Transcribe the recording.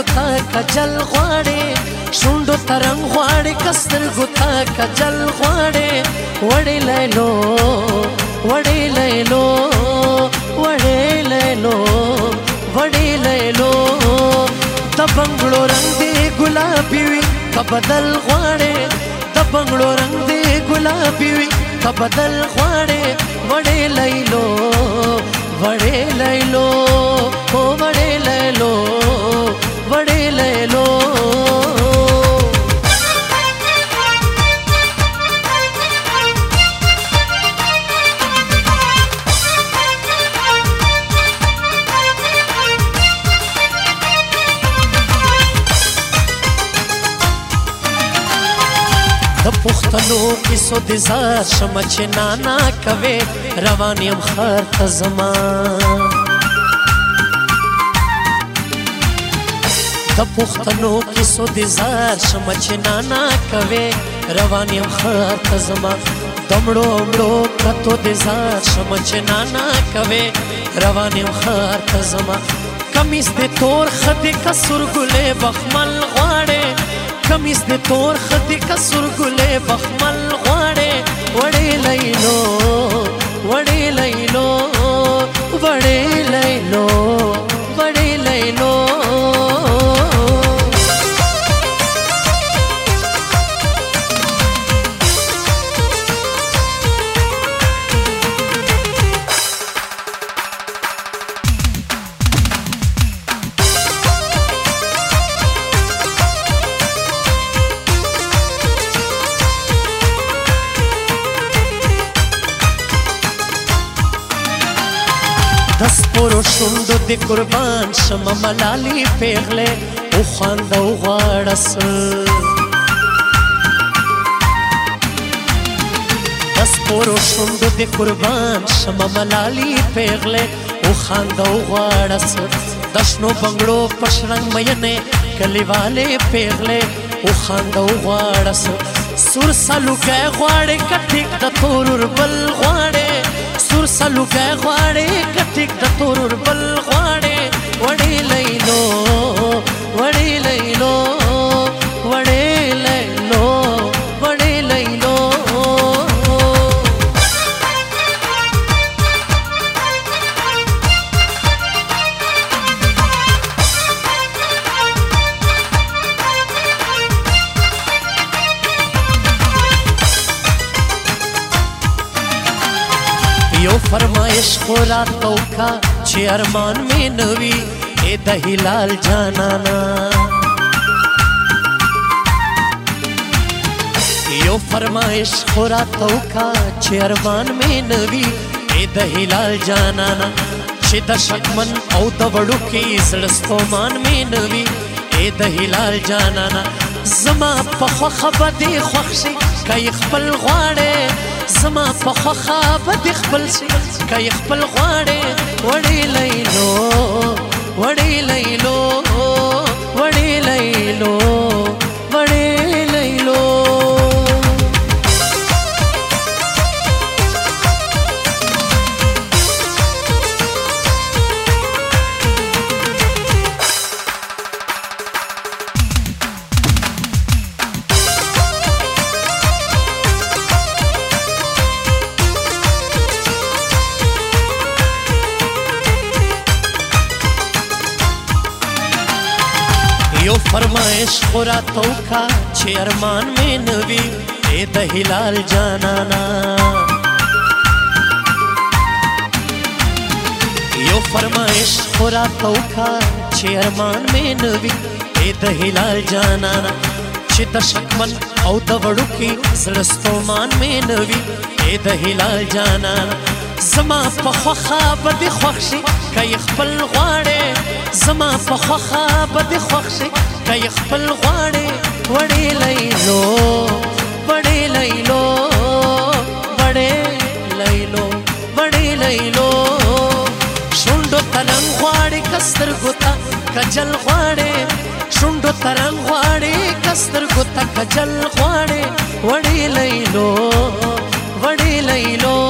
ګوتا کجل غواړي شونډو ترنګ غواړي کستر ګوتا کجل غواړي وړې لیلو وړې لیلو وړې لیلو وړې لیلو د بنگړو رنگ دی ګلابي وي کبدل غواړي د بنگړو رنگ دی ګلابي وي کبدل غواړي وړې لیلو وړې لیلو وړې لیلو وړې لیلو د پښتنو کیسو د زار شمه چې نانا کوي روان یم ښار ته زما د پښتنو کیسو د زار شمه چې نانا کوي روان یم ښار ته زما د مړو مړو کتو د زار شمه چې نانا کوي روان یم ښار ته زما کمیس د تور خدي کسر ګلې بخمل غواړي کمیس د تور خدي کسر ګلې بخمل غواړي وړې لیلو وړې لیلو وړې لیلو وړې لیلو دس پورو شوندو دی قربان شما ملالی پیغله او خانده او غاڑس دس پورو شوندو دی قربان شما ملالی پیغله او خانده او غاڑس دشنو بنگڑو پشرنگ مینه کلیواله پیغله او خانده او غاڑس سور سالو گئے غاڑے کٹک دا تورور بل غاڑے سور سالو گئے غاڑے کٹک دا تورور بل غاڑے وڑی لیلو وڑی لیلو وڑی لیلو وڑی لیلو یو فرمایش خورا توکا چې ارمان می نوی اے د هلال جانانا یو فرمایش خورا توکا چې ارمان می نوی اے د هلال جانانا چې د شکمن او د وړو کې زړستومان می نوی اے د هلال جانانا زما په خوخه بدې خوښ شي کای خپل غواړې زما په خوخه بدې خپل شي کای خپل غواړې وړې لیلو وړې لیلو وړې لیلو وړې لیلو یو فرمایش خورا توکا چې ارمان می نوی اے د هلال جانانا یو فرمایش خورا توکا چې ارمان می نوی اے د هلال جانانا چې د شکمن او د وړو کې زړستومان می نوی اے د هلال جانانا زما په خوخه بدې خوښ شي کای خپل غواړې زما په خوخه بدې خوښ شي کای خپل غواړې وړې لیلو وړې لیلو وړې لیلو وړې لیلو شونډو ترنګ غواړې کستر ګوتا کجل غواړې شونډو ترنګ غواړې کستر ګوتا کجل غواړې وړې لیلو وړې لیلو